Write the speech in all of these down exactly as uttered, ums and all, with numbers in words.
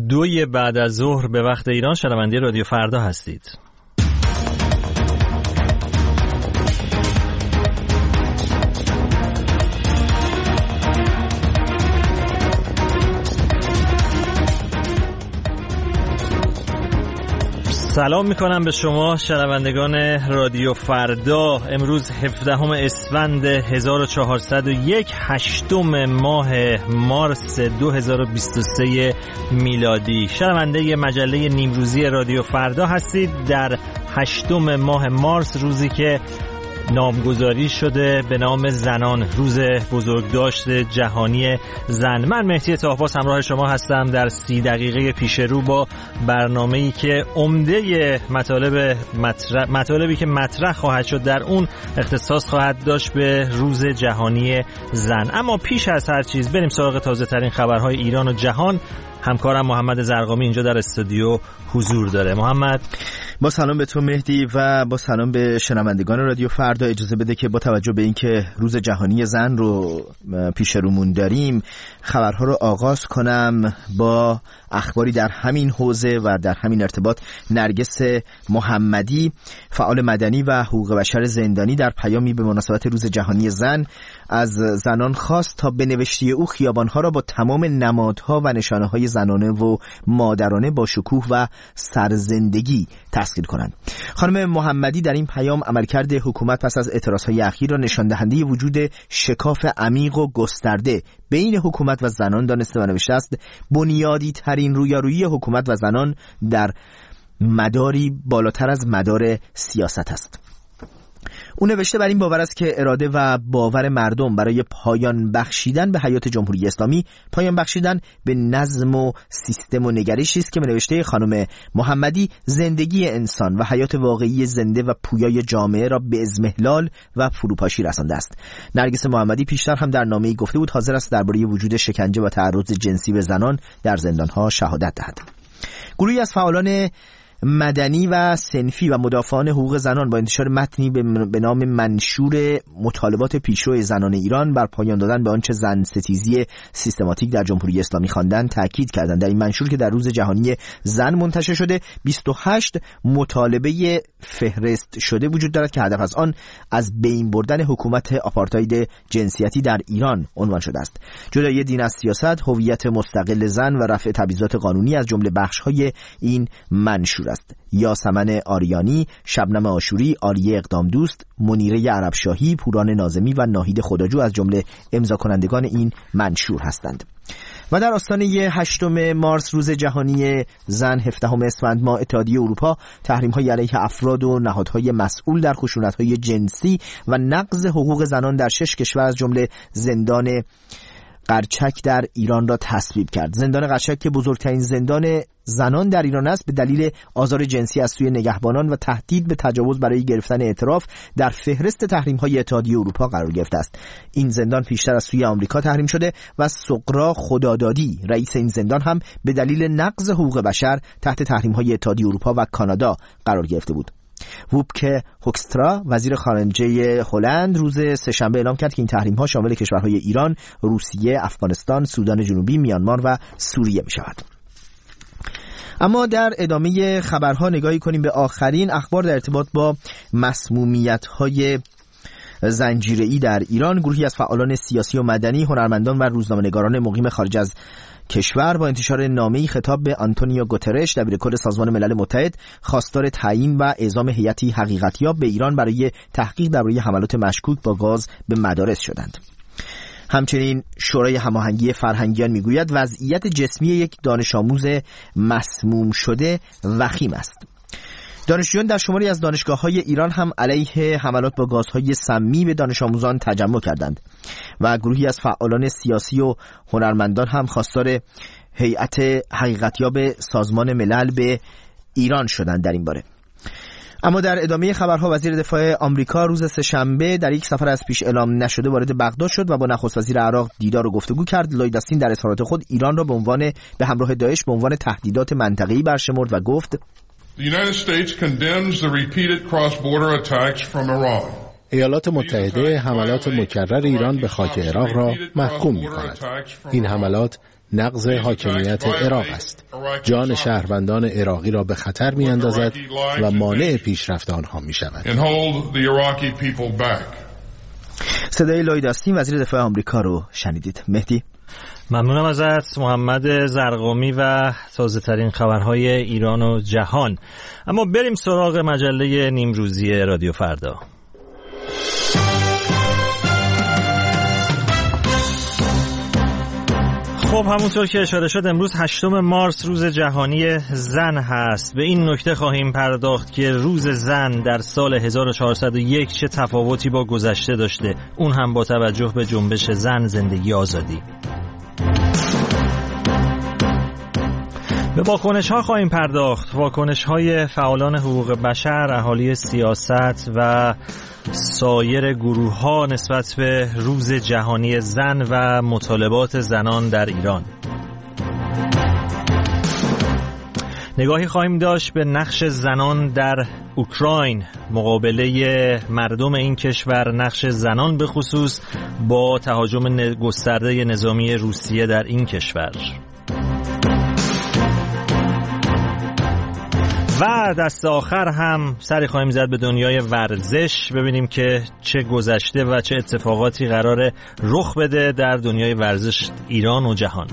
دوی بعد از ظهر به وقت ایران شنونده رادیو فردا هستید. سلام میکنم به شما شنوندگان رادیو فردا. امروز هفدهم اسفند هزار و چهارصد و یک، هشتم ماه مارس دو هزار و بیست و سه میلادی. شنونده مجله نیمروزی رادیو فردا هستید در هشتم ماه مارس، روزی که نامگذاری شده به نام زنان، روز بزرگداشت جهانی زن. من مهدی طاه‌پاس همراه شما هستم در سی دقیقه پیش رو با برنامه‌ای که عمده مطالب مطرح مطالبی که مطرح خواهد شد در اون اختصاص خواهد داشت به روز جهانی زن. اما پیش از هر چیز بریم سراغ تازه ترین خبرهای ایران و جهان. همکارم محمد زرقامی اینجا در استودیو حضور داره. محمد، با سلام به تو مهدی و با سلام به شنوندگان رادیو فردا، اجازه بده که با توجه به اینکه روز جهانی زن رو پیش رومون داریم خبرها رو آغاز کنم با اخباری در همین حوزه و در همین ارتباط. نرگس محمدی، فعال مدنی و حقوق بشر زندانی، در پیامی به مناسبت روز جهانی زن از زنان خواست تا به نوشته او خیابانها را با تمام نمادها و نشانه‌های زنانه و مادرانه با شکوه و سرزندگی تسخیر کنند. خانم محمدی در این پیام عملکرد حکومت پس از اعتراضهای اخیر را نشان دهنده وجود شکاف عمیق و گسترده بین حکومت و زنان دانسته و نوشته است: بنیادی ترین رویارویی حکومت و زنان در مداری بالاتر از مدار سیاست است. او نوشته بر این باور است که اراده و باور مردم برای پایان بخشیدن به حیات جمهوری اسلامی، پایان بخشیدن به نظم و سیستم و نگرشی است که به نوشته خانم محمدی زندگی انسان و حیات واقعی زنده و پویای جامعه را به اضمحلال و فروپاشی رسانده است. نرگس محمدی پیشتر هم در نامه‌ای گفته بود حاضر است درباره وجود شکنجه و تعرض جنسی به زنان در زندان‌ها شهادت دهد. گروهی از فعالان مدنی و صنفی و مدافعان حقوق زنان با انتشار متنی به نام منشور مطالبات پیشرو زنان ایران بر پایان دادن به آنچه زن ستیزی سیستماتیک در جمهوری اسلامی خواندند تاکید کردند. در این منشور که در روز جهانی زن منتشر شده، بیست و هشت مطالبه فهرست شده وجود دارد که هدف از آن از بین بردن حکومت آپارتاید جنسیتی در ایران عنوان شده است. جدایی دین از سیاست، هویت مستقل زن و رفع تبعیضات قانونی از جمله بخش‌های این منشور است. یاسمن آریانی، شبنم آشوری، آریه اقدام دوست، منیره عربشاهی، پوران ناظمی و ناهید خداجو از جمله امضا کنندگان این منشور هستند. و در آستانه هشتم مارس روز جهانی زن هفدهم اسفند ماه، اتحادیه اروپا تحریم‌های علیه افراد و نهادهای مسئول در خشونت‌های جنسی و نقض حقوق زنان در شش کشور از جمله زندان قرچک در ایران را تصویب کرد. زندان قرچک که بزرگترین زندان زنان در ایران است، به دلیل آزار جنسی از سوی نگهبانان و تهدید به تجاوز برای گرفتن اعتراف در فهرست تحریم‌های اتحادیه اروپا قرار گرفته است. این زندان پیشتر از سوی آمریکا تحریم شده و سغرا خدادادی، رئیس این زندان، هم به دلیل نقض حقوق بشر تحت تحریم‌های اتحادیه اروپا و کانادا قرار گرفته بود. ووبکه هوکسترا، وزیر خارجه هلند، روز سه‌شنبه اعلام کرد که این تحریم‌ها شامل کشورهای ایران، روسیه، افغانستان، سودان جنوبی، میانمار و سوریه می‌شود. اما در ادامه خبرها نگاهی کنیم به آخرین اخبار در ارتباط با مسمومیت‌های زنجیره‌ای در ایران. گروهی از فعالان سیاسی و مدنی، هنرمندان و روزنامه‌نگاران مقیم خارج از کشور با انتشار نامه‌ای خطاب به آنتونیو گوترش، دبیرکل سازمان ملل متحد، خواستار تعیین و اعزام هیئتی حقیقتیاب به ایران برای تحقیق درباره حملات مشکوک با گاز به مدارس شدند. همچنین شورای هماهنگی فرهنگیان میگوید وضعیت جسمی یک دانش آموز مسموم شده وخیم است. دانشجویان در شماری از دانشگاه‌های ایران هم علیه حملات با گازهای سمی به دانش آموزان تجمع کردند و گروهی از فعالان سیاسی و هنرمندان هم خواستار هیئت حقیقتیاب سازمان ملل به ایران شدند در این باره. اما در ادامه خبرها وزیر دفاع آمریکا روز سه‌شنبه در یک سفر از پیش اعلام نشده وارد بغداد شد و با نخست وزیر عراق دیدار و گفتگو کرد. لوید استین در اظهارات خود ایران را به عنوان به همراه داعش به عنوان تهدیدات منطقه‌ای برشمرد و گفت The United States condemns the repeated cross-border attacks from Iran. ایالات متحده حملات مکرر ایران به خاک عراق را محکوم می‌کند. این حملات نقض حاکمیت عراق است. جان شهروندان عراقی را به خطر می‌اندازد و مانع پیشرفت آنها می‌شود. صدای لوید آستین وزیر دفاع آمریکا رو شنیدید. مهدی، ممنونم ازت محمد زرقامی و تازه ترین خبرهای ایران و جهان. اما بریم سراغ مجله نیمروزی رادیو فردا. خب همونطور که اشاره شد امروز هشتم مارس روز جهانی زن هست. به این نکته خواهیم پرداخت که روز زن در سال هزار و چهارصد و یک چه تفاوتی با گذشته داشته، اون هم با توجه به جنبش زن زندگی آزادی. به واکنش ها خواهیم پرداخت، واکنش های فعالان حقوق بشر، اهالی سیاست و سایر گروه ها نسبت به روز جهانی زن و مطالبات زنان در ایران. نگاهی خواهیم داشت به نقش زنان در اوکراین، مقابله مردم این کشور، نقش زنان به خصوص با تهاجم گسترده نظامی روسیه در این کشور. و دست آخر هم سری خواهیم زد به دنیای ورزش، ببینیم که چه گذشته و چه اتفاقاتی قراره رخ بده در دنیای ورزش ایران و جهان.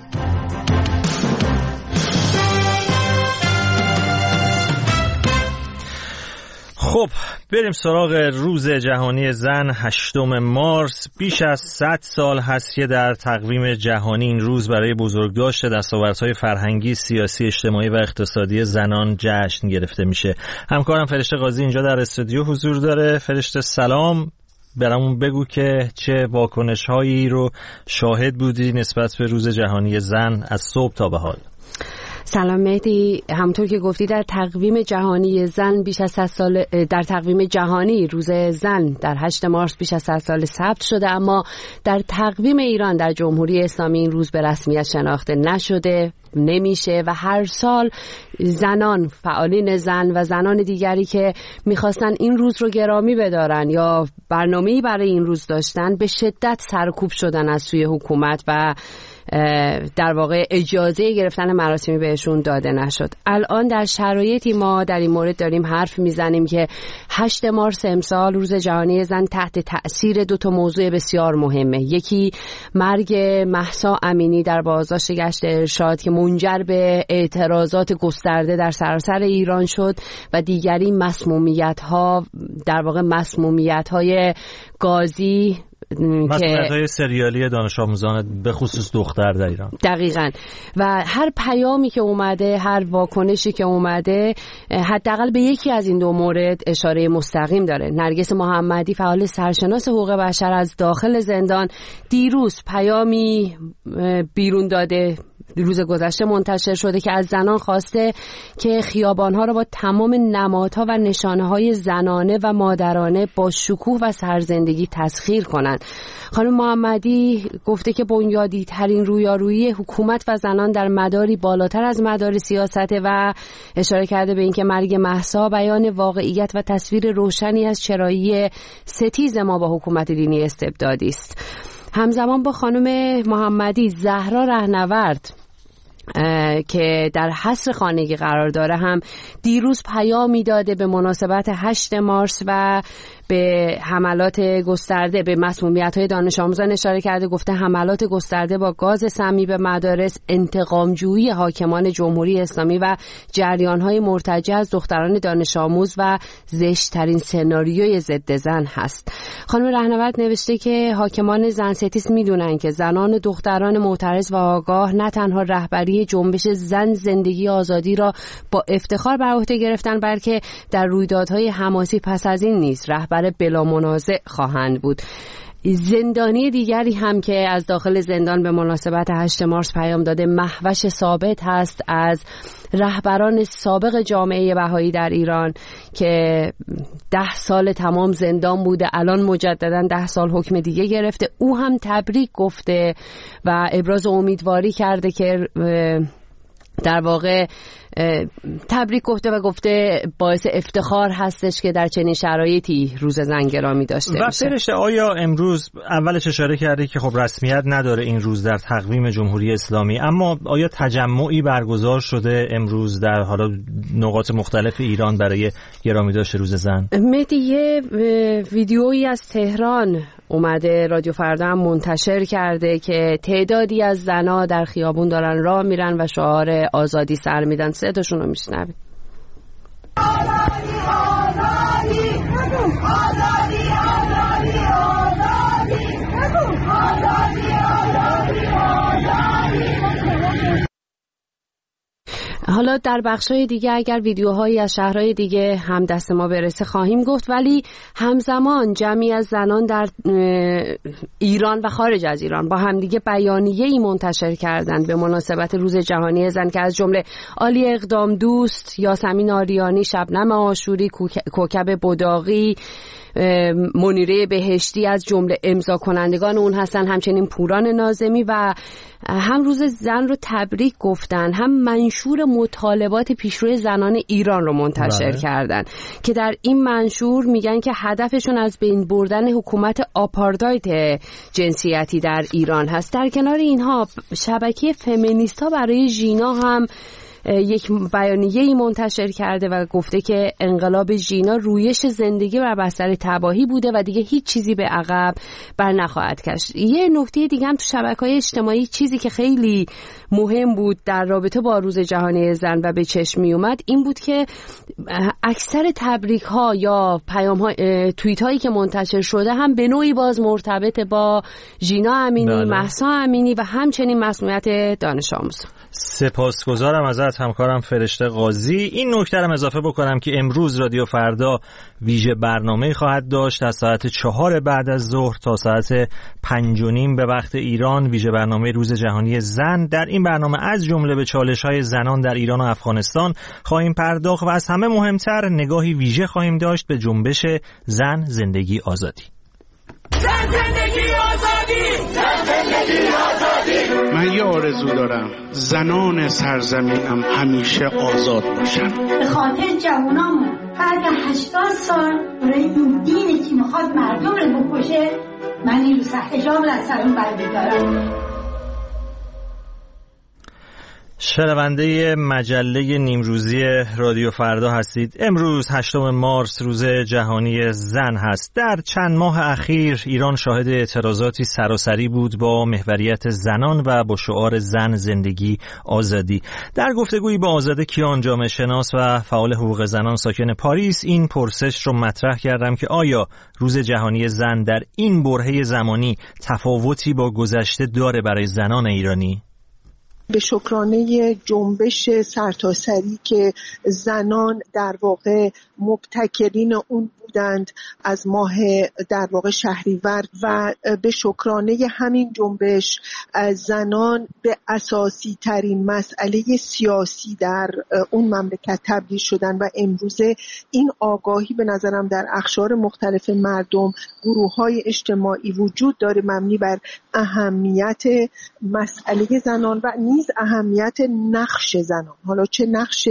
خب بریم سراغ روز جهانی زن هشتم مارس. بیش از صد سال هست که در تقویم جهانی این روز برای بزرگداشت دستاوردهای فرهنگی، سیاسی، اجتماعی و اقتصادی زنان جشن گرفته میشه. همکارم فرشته قاضی اینجا در استودیو حضور داره. فرشته سلام، برامون بگو که چه واکنش‌هایی رو شاهد بودی نسبت به روز جهانی زن از صبح تا به حال. سلام مهدی، همونطور که گفتی در تقویم جهانی زن بیش از صد سال، در تقویم جهانی روز زن در هشتم مارس بیش از صد سال ثبت شده، اما در تقویم ایران در جمهوری اسلامی این روز به رسمیت شناخته نشده، نمیشه و هر سال زنان، فعالین زن و زنان دیگری که میخواستن این روز رو گرامی بدارن یا برنامه‌ای برای این روز داشتن به شدت سرکوب شدن از سوی حکومت و در واقع اجازه گرفتن مراسمی بهشون داده نشد. الان در شرایطی ما در این مورد داریم حرف میزنیم که هشتم مارس امسال روز جهانی زن تحت تأثیر دو تا موضوع بسیار مهمه. یکی مرگ مهسا امینی در بازداشت گشت ارشاد که منجر به اعتراضات گسترده در سراسر ایران شد و دیگری مسمومیت‌ها، در واقع مسمومیت‌های گازی، مسئولیت‌های سریالی دانش آموزان به خصوص دختر در ایران. دقیقاً. و هر پیامی که اومده، هر واکنشی که اومده، حداقل به یکی از این دو مورد اشاره مستقیم داره. نرگس محمدی، فعال سرشناس حقوق بشر، از داخل زندان دیروز پیامی بیرون داده، روز گذشته منتشر شده که از زنان خواسته که خیابان‌ها را با تمام نمادها و نشانه‌های زنانه و مادرانه با شکوه و سرزندگی تسخیر کنند. خانم محمدی گفته که بنیادی ترین رویارویی حکومت و زنان در مداری بالاتر از مدار سیاست و اشاره کرده به اینکه مرگ مهسا بیان واقعیت و تصویر روشنی از چرایی ستیز ما با حکومت دینی استبدادی است. همزمان با خانم محمدی، زهرا رهنورد که در حصر خانگی قرار داره هم دیروز پیامی داده به مناسبت هشتم مارس و به حملات گسترده به مسمومیت‌های دانش آموزان اشاره کرده. گفته حملات گسترده با گاز سمی به مدارس انتقام‌جویی حاکمان جمهوری اسلامی و جریان‌های مرتجع از دختران دانش آموز و زشت‌ترین سناریوی ضد زن هست. خانم رهنورد نوشته که حاکمان زن ستیز می‌دونن که زنان و دختران معترض و آگاه نه تنها رهبری جنبش زن زندگی آزادی را با افتخار بر عهده گرفتن، بلکه در رویدادهای حماسی پس از این نیز رهبر بلا منازع خواهند بود. زندانی دیگری هم که از داخل زندان به مناسبت هشتم مارس پیام داده، مهوش ثابت هست از رهبران سابق جامعه بهایی در ایران که ده سال تمام زندان بوده، الان مجددا ده سال حکم دیگه گرفته. او هم تبریک گفته و ابراز امیدواری کرده که در واقع تبریک گفته و گفته باعث افتخار هستش که در چنین شرایطی روز زن گرامی داشته و باشه. فرشته آیا امروز اولش اشاره کردی که خب رسمیت نداره این روز در تقویم جمهوری اسلامی، اما آیا تجمعی برگزار شده امروز در حالا نقاط مختلف ایران برای گرامی داشته روز زن؟ مهدی یه ویدیویی از تهران اومده، رادیو فردا هم منتشر کرده که تعدادی از زنها در خیابون دارن راه میرن و شعار آزادی سر میدن. صداشون رو میشنوید. آزادی آزادی آزادی آزادی آزادی آزادی آزادی آزادی. حالا در بخشای دیگه اگر ویدیوهایی از شهرهای دیگه هم دست ما برسه خواهیم گفت، ولی همزمان جمعی از زنان در ایران و خارج از ایران با همدیگه بیانیه‌ای منتشر کردند به مناسبت روز جهانی زن که از جمله عالی اقدام دوست، یاسمین آریانی، شبنم آشوری، کوکب بداغی، منیره بهشتی از جمله امضا کنندگان اون هستن، همچنین پوران ناظمی و هم روز زن رو تبریک گفتن، هم منشور مطالبات پیشرو زنان ایران رو منتشر بله. کردن که در این منشور میگن که هدفشون از بین بردن حکومت آپارتاید جنسیتی در ایران هست. در کنار اینها شبکه فمینیستا برای ژینا هم یک بیانیه‌ای منتشر کرده و گفته که انقلاب ژینا رویش زندگی بر بستر تباهی بوده و دیگه هیچ چیزی به عقب بر نخواهد گشت. یه نکته دیگه هم تو شبکه‌های اجتماعی چیزی که خیلی مهم بود در رابطه با روز جهانی زن و به چشم می اومد این بود که اکثر تبریک‌ها یا پیام‌ها توییت‌هایی که منتشر شده هم به نوعی باز مرتبط با ژینا امینی، مهسا امینی و همچنین مسئولیت دانش آموز. سپاسگزارم ازت همکارم فرشته قاضی. این نکته رو اضافه بکنم که امروز رادیو فردا ویژه برنامه خواهد داشت از ساعت چهار بعد از ظهر تا ساعت پنج و نیم به وقت ایران، ویژه برنامه روز جهانی زن. در این برنامه از جمله به چالش‌های زنان در ایران و افغانستان خواهیم پرداخت و از همه مهمتر نگاهی ویژه خواهیم داشت به جنبش زن زندگی آزادی. زن زندگی آزادی، زن زندگی آزادی. من یه آرزو دارم زنان سرزمینم همیشه آزاد باشن. به خاطر جوانامون بعد هشتاد سال برای این دینی که میخواد مردم رو بکشه من این رو سخت حجاب رو از سرم برمیدارم. شنونده مجله نیمروزی رادیو فردا هستید. امروز هشتم مارس روز جهانی زن هست. در چند ماه اخیر ایران شاهد اعتراضاتی سراسری بود با محوریت زنان و با شعار زن زندگی آزادی. در گفتگویی با آزاده کیان جامعه شناس و فعال حقوق زنان ساکن پاریس این پرسش رو مطرح کردم که آیا روز جهانی زن در این برهه زمانی تفاوتی با گذشته داره برای زنان ایرانی؟ به شکرانه جنبش سرتاسری که زنان در واقع مبتکرین اون بودند از ماه در واقع شهریور و به شکرانه همین جنبش زنان به اساسی ترین مسئله سیاسی در اون مملکت تبدیل شدن و امروزه این آگاهی به نظرم در اقشار مختلف مردم، گروه‌های اجتماعی وجود داره مبنی بر اهمیت مسئله زنان و نیز اهمیت نقش زنان، حالا چه نقش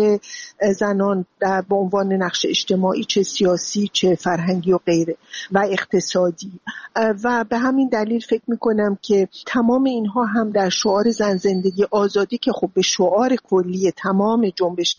زنان در به عنوان نقش اجتماعی، چه سیاسی، چه فرهنگی و غیره و اقتصادی. و به همین دلیل فکر میکنم که تمام اینها هم در شعار زن زندگی آزادی که خب به شعار کلی تمام جنبش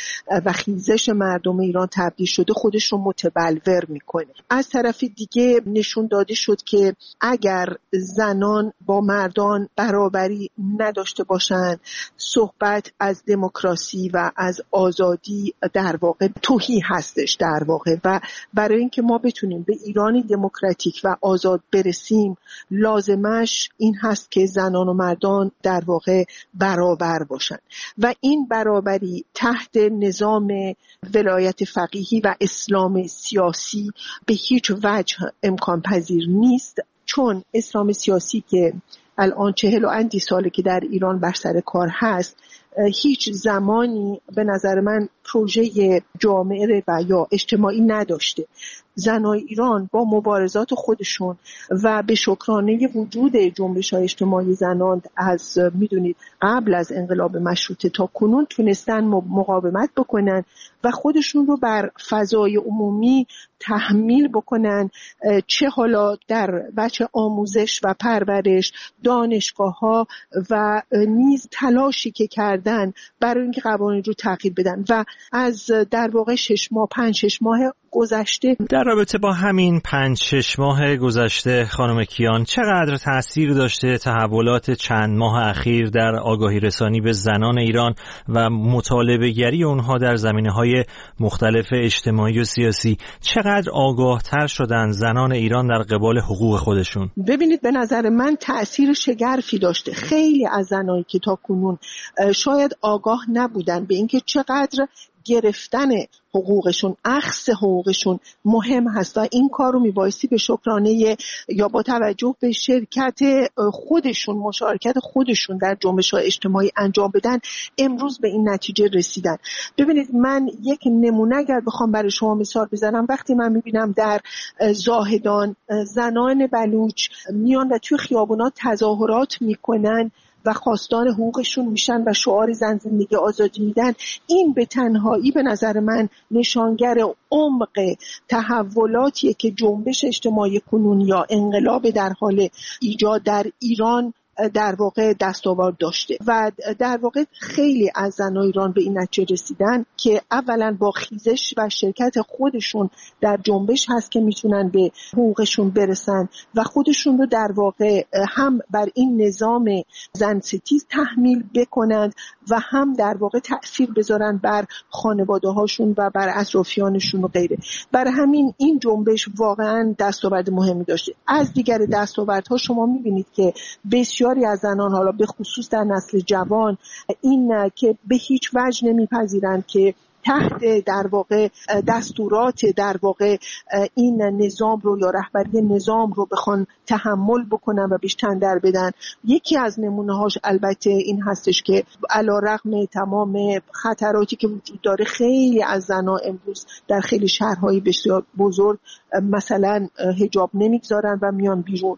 و خیزش مردم ایران تبدیل شده خودش رو متبلور میکنه. از طرف دیگه نشون داده شد که اگر زنان با مردان برابری نداشته باشند صحبت از دموکراسی و از آزادی در واقع توهی هستش در واقع. و برای اینکه ما بتونیم به ایرانی دموکراتیک و آزاد برسیم لازمش این هست که زنان و مردان در واقع برابر باشن و این برابری تحت نظام ولایت فقیهی و اسلام سیاسی به هیچ وجه امکان پذیر نیست، چون اسلام سیاسی که الان چهل و اندی ساله که در ایران بر سر کار هست هیچ زمانی به نظر من پروژه جامعه و یا اجتماعی نداشته. زنای ایران با مبارزات خودشون و به شکرانه وجود جنبش‌های اجتماعی زنان از میدونید قبل از انقلاب مشروطه تا کنون تونستن مقاومت بکنن و خودشون رو بر فضای عمومی تحمیل بکنن، چه حالا در بچه آموزش و پرورش، دانشگاه‌ها و نیز تلاشی که کردن برای اینکه قوانین رو تغییر بدن و از در واقع شش ماه پنج شش ماه گذشته. در رابطه با همین پنج شش ماه گذشته خانم کیان، چقدر تأثیر داشته تحولات چند ماه اخیر در آگاهی رسانی به زنان ایران و مطالبه گری اونها در زمینه‌های مختلف اجتماعی و سیاسی؟ چقدر آگاه تر شدن زنان ایران در قبال حقوق خودشون؟ ببینید، به نظر من تأثیر شگرفی داشته. خیلی از زنایی که تا کنون شاید آگاه نبودن به اینکه چقدر گرفتن حقوقشون، اخذ حقوقشون مهم هست و این کار رو میبایستی به شکرانه یا با توجه به شرکت خودشون، مشارکت خودشون در جنبش‌های اجتماعی انجام بدن، امروز به این نتیجه رسیدن. ببینید، من یک نمونه اگر بخوام برای شما مثال بزنم، وقتی من میبینم در زاهدان زنان بلوچ میان و توی خیابونات تظاهرات میکنن و خواستار حقوقشون میشن و شعار زن زندگی آزادی میدن، این به تنهایی به نظر من نشانگر عمق تحولاتیه که جنبش اجتماعی کنون یا انقلاب در حال ایجاد در ایران در واقع دستاورد داشته و در واقع خیلی از زنان ایران به این نتیجه رسیدن که اولا با خیزش و شرکت خودشون در جنبش هست که میتونن به حقوقشون برسن و خودشون رو در واقع هم بر این نظام زن ستیز تحمیل بکنند و هم در واقع تأثیر بذارن بر خانواده هاشون و بر اطرافیانشون و غیره. برای همین این جنبش واقعا دستاورد مهمی داشته. از دیگر دستاوردها شما میبینید که بسیار بسیاری از زنان، حالا به خصوص در نسل جوان، این که به هیچ وجه نمیپذیرند که تحت در واقع دستورات در واقع این نظام رو یا رهبری نظام رو بخوان تحمل بکنن و بهش تن در بدن. یکی از نمونه‌هاش البته این هستش که علی‌رغم تمام خطراتی که وجود داره، خیلی از زنان امروز در خیلی شهرهای بسیار بزرگ مثلا حجاب نمیگذارن و میان بیرون.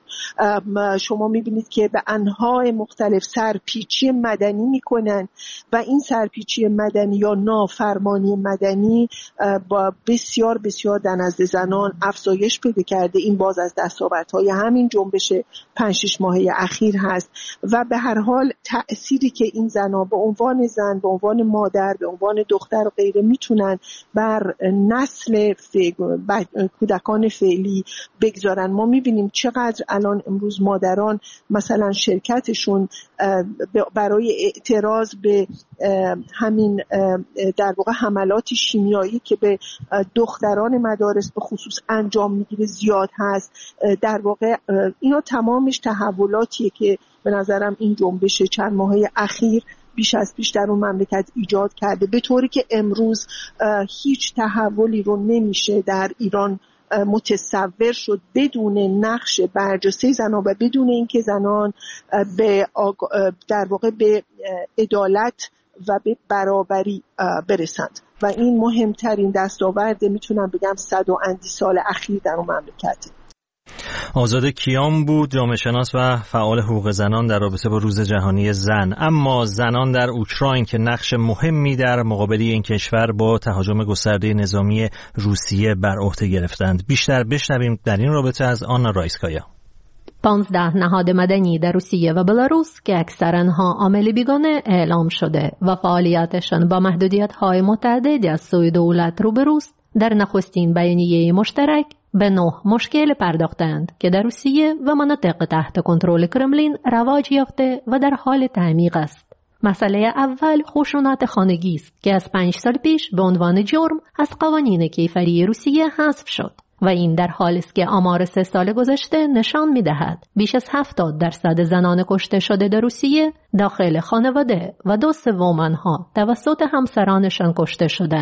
شما میبینید که به انواع مختلف سرپیچی مدنی میکنن و این سرپیچی مدنی یا نافرمانی مدنی با بسیار بسیار در نزد زنان افزایش پیدا کرده. این باز از دستاوردهای همین جنبش پنج شش ماهه اخیر هست و به هر حال تأثیری که این زنها به عنوان زن، به عنوان مادر، به عنوان دختر و غیره میتونن بر نسل کودکان فعلی بگذارن. ما میبینیم چقدر الان امروز مادران مثلا شرکتشون برای اعتراض به همین در واقع حملات شیمیایی که به دختران مدارس به خصوص انجام میگیره زیاد هست. در واقع اینا تمامش تحولاتیه که به نظرم این جنبش چند ماهه اخیر بیش از پیش در اون مملکت ایجاد کرده، به طوری که امروز هیچ تحولی رو نمیشه در ایران متصور شد بدون نقش برجسته زنان و بدون اینکه زنان به آگ... در واقع به عدالت و به برابری برسند و این مهمترین دستاورد میتونم بگم صد و اندی سال اخیر در اون مملکت. آزاده کیان بود، جامعه شناس و فعال حقوق زنان در رابطه با روز جهانی زن. اما زنان در اوکراین که نقش مهمی در مقابله این کشور با تهاجم گسترده نظامی روسیه بر عهده گرفتند. بیشتر بشنویم در این رابطه از آنا رایسکایا. پانزده نهاد مدنی در روسیه و بلاروس که اکثر آنها عامل بیگانه اعلام شده و فعالیتشان با محدودیت‌های متعددی از سوی دولت روبروست، در نخستین بیانیه مشترک به نه مشکل پرداختند که در روسیه و مناطق تحت کنترل کرملین رواج یافته و در حال تعمیق است. مسئله اول خشونت خانگی است که از پنج سال پیش به عنوان جرم از قوانین کیفری روسیه حذف شد و این در حالی است که آمار سه سال گذشته نشان می‌دهد بیش از هفتاد درصد زنان کشته شده در روسیه داخل خانواده و دو سوم آنها توسط همسرانشان کشته شدند.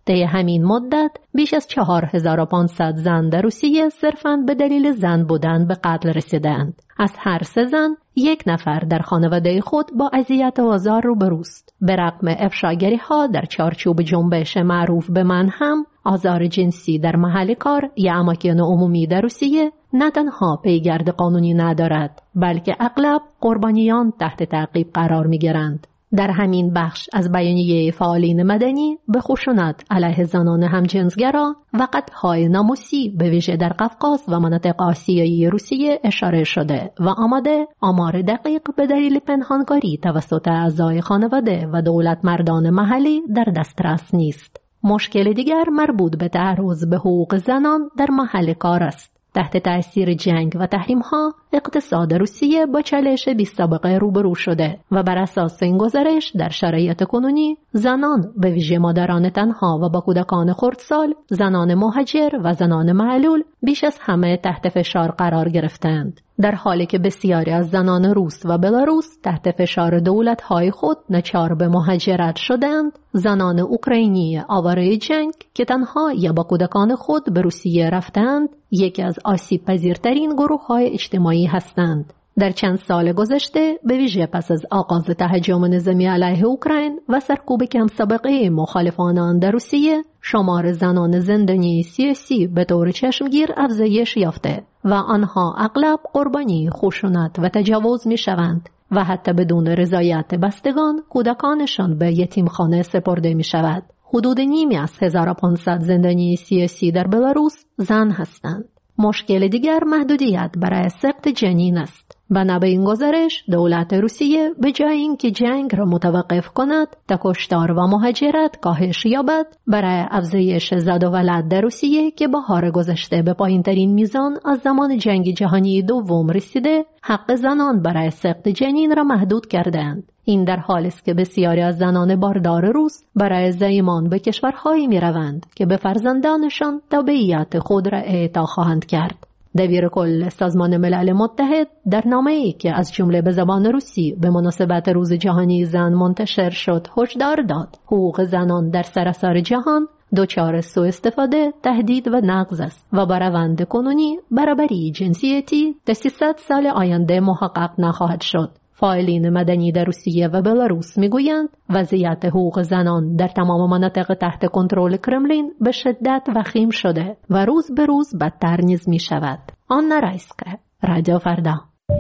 طی همین مدت بیش از چهار هزار و پانصد زن در روسیه صرفاً به دلیل زن بودن به قتل رسیدند. از هر سه زن یک نفر در خانواده خود با اذیت و آزار روبروست. به رغم افشاگری‌ها در چارچوب جنبش معروف به من هم، آزار جنسی در محل کار یا اماکن عمومی در روسیه نه تنها پیگرد قانونی ندارد، بلکه اغلب قربانیان تحت تعقیب قرار می‌گیرند. در همین بخش از بیانیه فعالین مدنی به خشونت علیه زنان همجنسگرا و قطع‌های ناموسی به ویژه در قفقاز و مناطق آسیایی روسیه اشاره شده و آمده آمار دقیق به دلیل پنهانکاری توسط اعضای خانواده و دولت مردان محلی در دسترس نیست. مشکل دیگر مربوط به تعرض به حقوق زنان در محل کار است. تحت تأثیر جنگ و تحریم‌ها اقتصاد روسیه با چالش بی‌سابقه روبرو شده و بر اساس این گزارش در شرایط کنونی زنان به ویژه مادران تنها و با کودکان خردسال، زنان مهاجر و زنان معلول بیش از همه تحت فشار قرار گرفتند، در حالی که بسیاری از زنان روس و بلاروس تحت فشار دولت‌های خود ناچار به مهاجرت شدند. زنان اوکراینی آواره جنگ که تنها یا با کودکان خود به روسیه رفتند، یکی از آسیب پذیرترین گروه‌های اجتماعی هستند. در چند سال گذشته به ویژه پس از آغاز تهاجم نظامی علیه اوکراین و سرکوب کم سابقه مخالفان آن در روسیه، شمار زنان زندانی سیاسی به طور چشمگیر افزایش یافته و آنها اغلب قربانی خشونت و تجاوز می شوند و حتی بدون رضایت بستگان کودکانشان به یتیمخانه سپرده می شود. حدود نیمی از هزار و پانصد زندانی سیاسی در بلاروس زن هستند. مشکل دیگر محدودیت برای سقط جنین است. بنا به این گزارش دولت روسیه به جای اینکه جنگ را متوقف کند تا کشتار و مهاجرت کاهش یابد، برای افزایش زاد و ولد در روسیه که بهار گذشته به پایین‌ترین میزان از زمان جنگ جهانی دوم رسیده، حق زنان برای سقط جنین را محدود کردند. این در حالی است که بسیاری از زنان باردار روس برای زایمان به کشورهایی می‌روند که به فرزندانشان تبعیت خود را اعطا خواهند کرد. دبیر کل سازمان ملل متحد در نامه‌ای که از جمله به زبان روسی به مناسبت روز جهانی زن منتشر شد هشدار داد حقوق زنان در سراسر جهان دچار سوء استفاده، تهدید و نقض است و با روند کنونی برابری جنسیتی تا سیصد سال آینده محقق نخواهد شد. فاعلین مدنی در روسیه و بلاروس میگویند وضعیت حقوق زنان در تمام مناطق تحت کنترل کرملین به شدت وخیم شده و روز به روز بدتر نیز می شود. آنا رایسکا، رادیو فردا.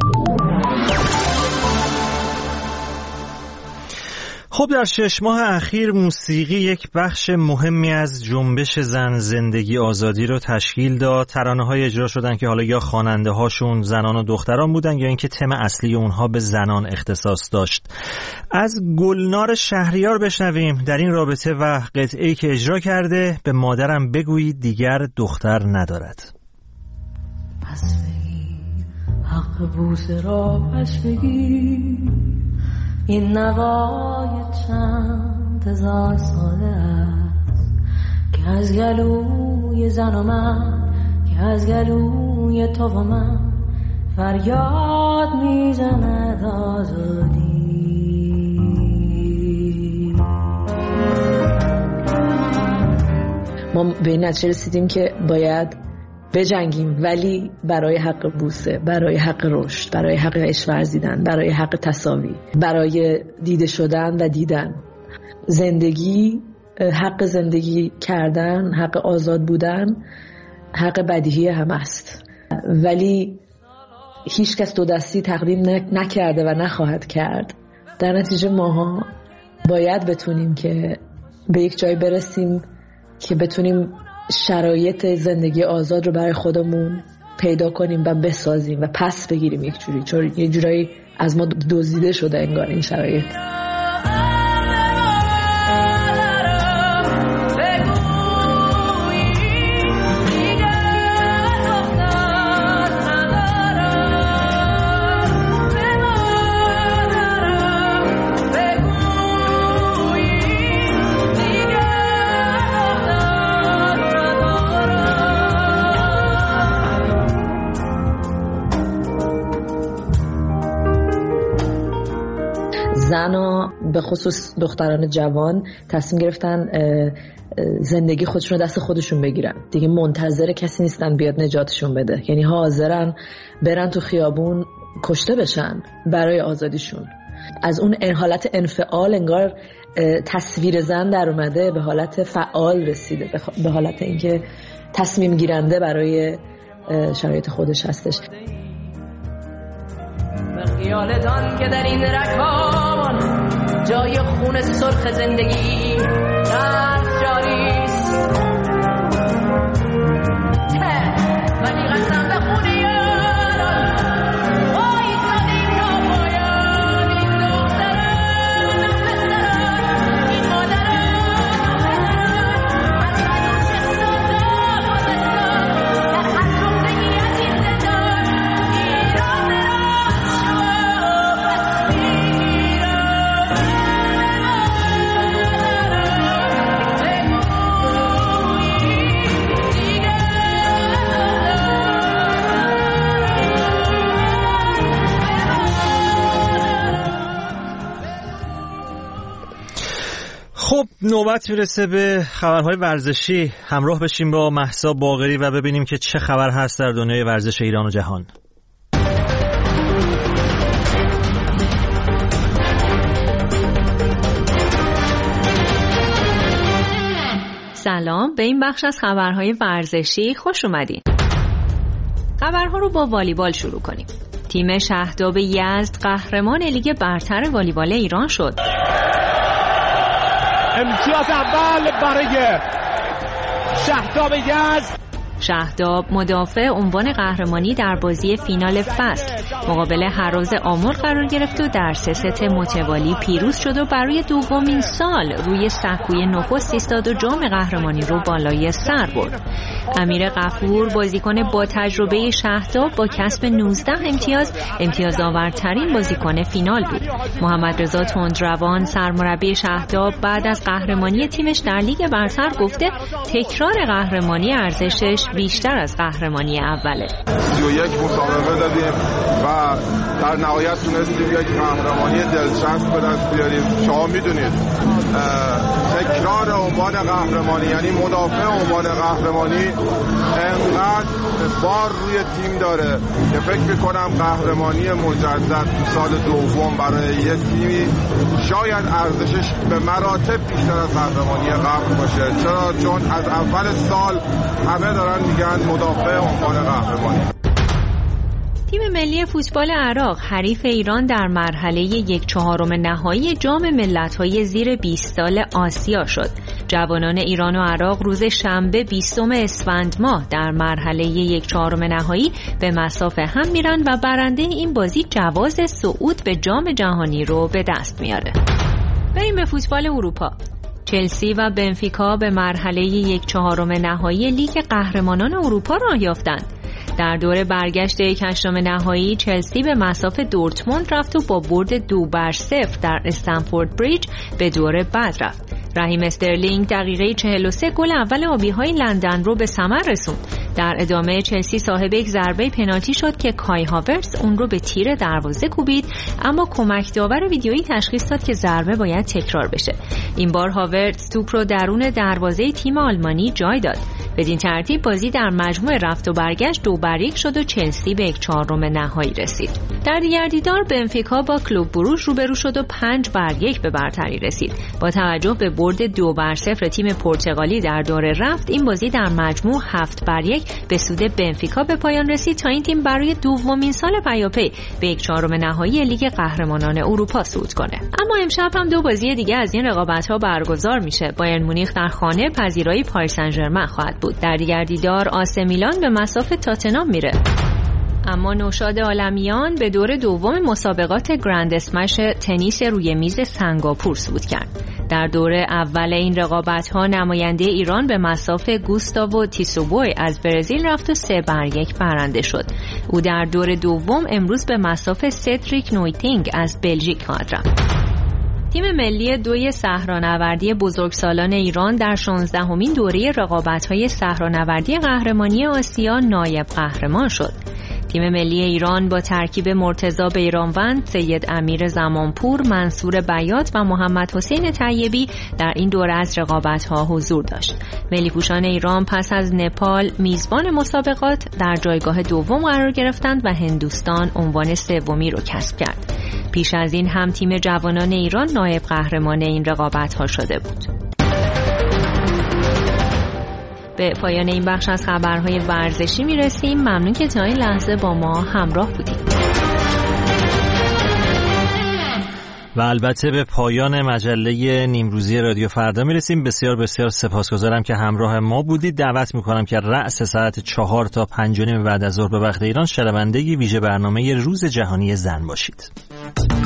خب در شش ماه اخیر موسیقی یک بخش مهمی از جنبش زن زندگی آزادی رو تشکیل داد. ترانه‌های اجرا شدن که حالا یا خواننده هاشون زنان و دختران بودن یا اینکه تم اصلی اونها به زنان اختصاص داشت. از گلنار شهریار بشنویم در این رابطه و قطعه‌ای که اجرا کرده به مادرم بگویید دیگر دختر ندارد. پس بگیر حق بوسه را پس بگیر، این نوای چند هزار ساله است که از گلوی زن و من، که از گلوی تو و من فریاد میزند آزادی. ما به این نتیجه رسیدیم که باید بجنگیم، ولی برای حق بوسه، برای حق رشد، برای حق عشق ورزیدن، برای حق تساوی، برای دیده شدن و دیدن. زندگی، حق زندگی کردن، حق آزاد بودن، حق بدیهی هم است، ولی هیچ کس دو دستی تقدیم نکرده و نخواهد کرد. در نتیجه ماها باید بتونیم که به یک جای برسیم که بتونیم شرایط زندگی آزاد رو برای خودمون پیدا کنیم و بسازیم و پس بگیریم یک جوری، چون یه جورایی از ما دزدیده شده انگار این شرایط. زنان به خصوص دختران جوان تصمیم گرفتن زندگی خودشون رو دست خودشون بگیرن دیگه، منتظر کسی نیستن بیاد نجاتشون بده، یعنی حاضرن برن تو خیابون کشته بشن برای آزادیشون. از اون حالت انفعال انگار تصویر زن در اومده به حالت فعال رسیده، به حالت اینکه تصمیم گیرنده برای شرایط خودش هستش. به خیالتان که در این رکابان جای خون سرخ زندگی در جاریست، ولی قسم به خون یاران وای سادیم تا پایان، این دختران پسران این مادران پسران از که سادا پادستان در هر جمعه‌ای از این زندان ایران راست شما پس میگیرم خب نوبت میرسه به خبرهای ورزشی. همراه بشیم با مهسا باقری و ببینیم که چه خبر هست در دنیای ورزش ایران و جهان. سلام، به این بخش از خبرهای ورزشی خوش اومدین. خبرها رو با والیبال شروع کنیم. تیم شهداب یزد قهرمان لیگ برتر والیبال ایران شد. امتیاز اول برای شهداب یزد. شهداب مدافع عنوان قهرمانی در بازی فینال فصل مقابل هراز آمل قرار گرفت و در سه ست متوالی پیروز شد و برای دومین سال روی سکوی نخست ایستاد و جام قهرمانی رو بالای سر برد. امیر غفور بازیکن با تجربه شهداب با کسب نوزده امتیاز امتیازآورترین بازیکن فینال بود. محمد رضا تندروان سرمربی شهداب بعد از قهرمانی تیمش در لیگ برتر گفته تکرار قهرمانی ارزشش بیشتر از قهرمانی اوله. سی و یک مسابقه دادیم و در نهایت تونستیم یک قهرمانی دلچسب به دست بیاریم. شما میدونید تکرار عنوان قهرمانی یعنی مدافع عنوان قهرمانی انقدر بار روی تیم داره که فکر میکنم قهرمانی مجدد تو سال دوم برای یک تیمی شاید ارزشش به مراتب بیشتر از قهرمانی قبل باشه. چرا؟ چون از اول سال همه دارن میگن مدافع عنوان قهرمانی. تیم ملی فوتبال عراق حریف ایران در مرحله یک چهارم نهایی جام ملت‌های زیر بیست سال آسیا شد. جوانان ایران و عراق روز شنبه بیستم اسفند ماه در مرحله یک چهارم نهایی به مصاف هم میرن و برنده این بازی جواز صعود به جام جهانی رو به دست میاره. بریم به فوتبال اروپا. چلسی و بنفیکا به مرحله یک چهارم نهایی لیگ قهرمانان اروپا راه یافتند. در دور برگشت یک هشتم نهایی چلسی به مصاف دورتموند رفت و با برد دو بر صفر در استنفورد بریج به دور بعد رفت. رحیم استرلینگ دقیقه چهل و سه گل اول آبی‌های لندن رو به ثمر رسوند. در ادامه چلسی صاحب یک ضربه پنالتی شد که کای هاورتز اون رو به تیر دروازه کوبید، اما کمک داور ویدیویی تشخیص داد که ضربه باید تکرار بشه. این بار هاورتز توپ رو درون دروازه تیم آلمانی جای داد. بدین ترتیب بازی در مجموع رفت و برگشت دو بر یک شد و چلسی به یک چهارم نهایی رسید. در دیگر دیدار بنفیکا با کلوب بروژ روبرو شد و پنج بر یک به برتری رسید. با توجه به برد دو بر صفر تیم پرتغالی در دور رفت، این بازی در مجموع هفت بر یک به سود بنفیکا به پایان رسید تا این تیم برای دومین سال پیاپی به یک چهارم نهایی لیگ قهرمانان اروپا صعود کنه. اما امشب هم دو بازی دیگه از این رقابت‌ها برگزار میشه. بایرن مونیخ در خانه پذیرای پاریس سن ژرمن خواهد بود. در دیگر دیدار آسه میلان به مصاف تاتنهام میره. اما نوشاد عالمیان به دور دوم مسابقات گرند اسمش تنیس روی میز سنگاپور صعود کرد. در دور اول این رقابت‌ها نماینده ایران به مصاف گوستاوو تیسوبوی از برزیل رفت و سه بر یک برنده شد. او در دور دوم امروز به مصاف سدریک نویتینگ از بلژیک خواهد رفت. تیم ملی دوی صحرانوردی بزرگسالان ایران در شانزدهمین دوره رقابت‌های صحرانوردی قهرمانی آسیا نایب قهرمان شد. تیم ملی ایران با ترکیب مرتضی بیرانوند، سید امیر زمانپور، منصور بیات و محمد حسین طیبی در این دوره از رقابت‌ها حضور داشت. ملی پوشان ایران پس از نپال میزبان مسابقات در جایگاه دوم قرار گرفتند و هندوستان عنوان سومی رو کسب کرد. پیش از این هم تیم جوانان ایران نایب قهرمان این رقابت‌ها شده بود. به پایان این بخش از خبرهای ورزشی میرسیم. ممنون که تا این لحظه با ما همراه بودید. و البته به پایان مجله نیمروزی رادیو فردا میرسیم. بسیار بسیار سپاسگزارم که همراه ما بودید. دعوت میکنم که رأس ساعت چهار تا پنج و نیم بعد از ظهر به وقت ایران شنونده ویژه برنامه روز جهانی زن باشید.